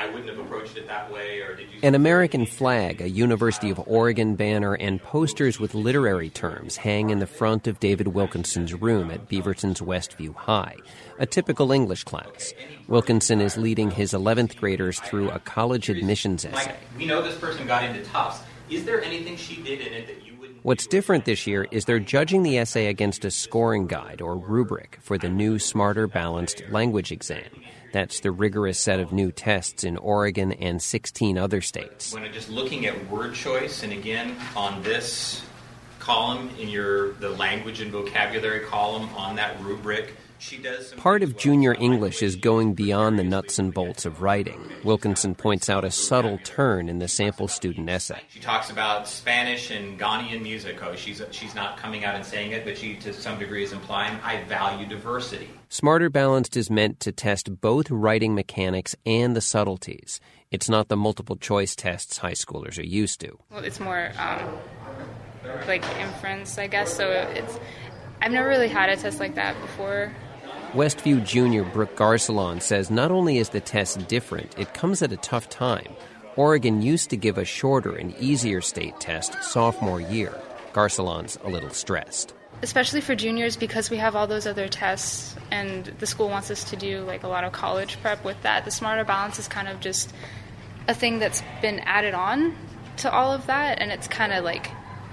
wouldn't have approached it that way, or did you... An American flag, a University of Oregon banner, and posters with literary terms hang in the front of David Wilkinson's room at Beaverton's Westview High, a typical English class. Wilkinson is leading his 11th graders through a college admissions essay. We know this person got into Tufts. Is there anything she did in it that you wouldn't... What's different this year is they're judging the essay against a scoring guide or rubric for the new Smarter Balanced language exam. That's the rigorous set of new tests in Oregon and 16 other states. When just looking at word choice, and again, on this column in the language and vocabulary column on that rubric, she does... Part of junior English is going beyond the nuts and bolts of writing. Wilkinson points out a subtle turn in the sample student essay. She talks about Spanish and Ghanaian music. Oh, she's not coming out and saying it, but she, to some degree, is implying, I value diversity. Smarter Balanced is meant to test both writing mechanics and the subtleties. It's not the multiple choice tests high schoolers are used to. Well, it's more like inference, I guess. So I've never really had a test like that before. Westview junior Brooke Garcelon says not only is the test different, it comes at a tough time. Oregon used to give a shorter and easier state test sophomore year. Garcelon's a little stressed. Especially for juniors, because we have all those other tests and the school wants us to do like a lot of college prep with that. The Smarter Balance is kind of just a thing that's been added on to all of that, and it's kind of like,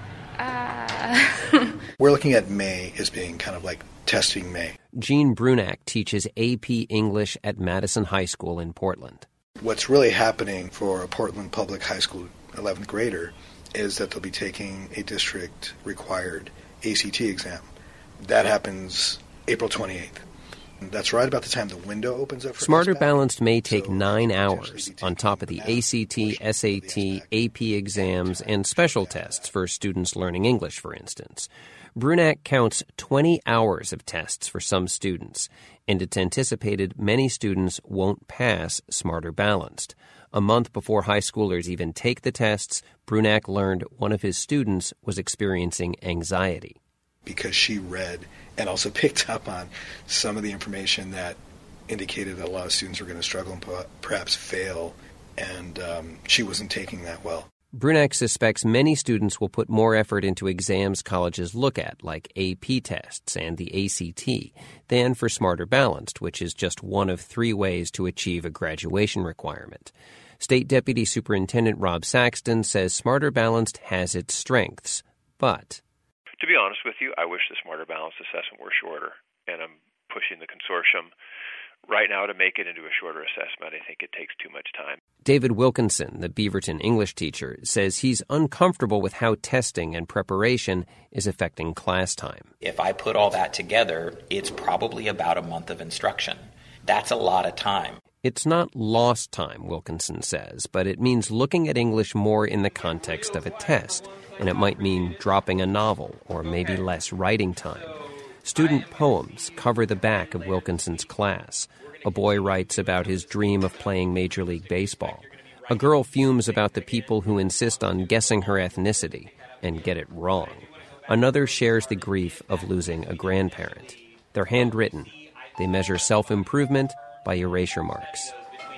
We're looking at May as being kind of like testing May. Gene Brunak teaches AP English at Madison High School in Portland. What's really happening for a Portland Public High School 11th grader is that they'll be taking a district-required ACT exam. That happens April 28th. That's right about the time the window opens up for Smarter SBAC. Balanced may take 9 hours on top of the ACT, SAT, AP exams, and special tests for students learning English, for instance. Brunak counts 20 hours of tests for some students, and it's anticipated many students won't pass Smarter Balanced. A month before high schoolers even take the tests, Brunak learned one of his students was experiencing anxiety. Because she read and also picked up on some of the information that indicated that a lot of students were going to struggle and perhaps fail, and she wasn't taking that well. Brunak suspects many students will put more effort into exams colleges look at, like AP tests and the ACT, than for Smarter Balanced, which is just one of 3 ways to achieve a graduation requirement. State Deputy Superintendent Rob Saxton says Smarter Balanced has its strengths, but... To be honest with you, I wish the Smarter Balanced assessment were shorter, and I'm pushing the consortium right now to make it into a shorter assessment. I think it takes too much time. David Wilkinson, the Beaverton English teacher, says he's uncomfortable with how testing and preparation is affecting class time. If I put all that together, it's probably about a month of instruction. That's a lot of time. It's not lost time, Wilkinson says, but it means looking at English more in the context of a test, and it might mean dropping a novel or maybe less writing time. Student poems cover the back of Wilkinson's class. A boy writes about his dream of playing Major League Baseball. A girl fumes about the people who insist on guessing her ethnicity and get it wrong. Another shares the grief of losing a grandparent. They're handwritten. They measure self-improvement by erasure marks.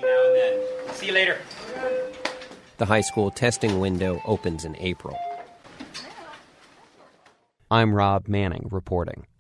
See you later. The high school testing window opens in April. I'm Rob Manning reporting.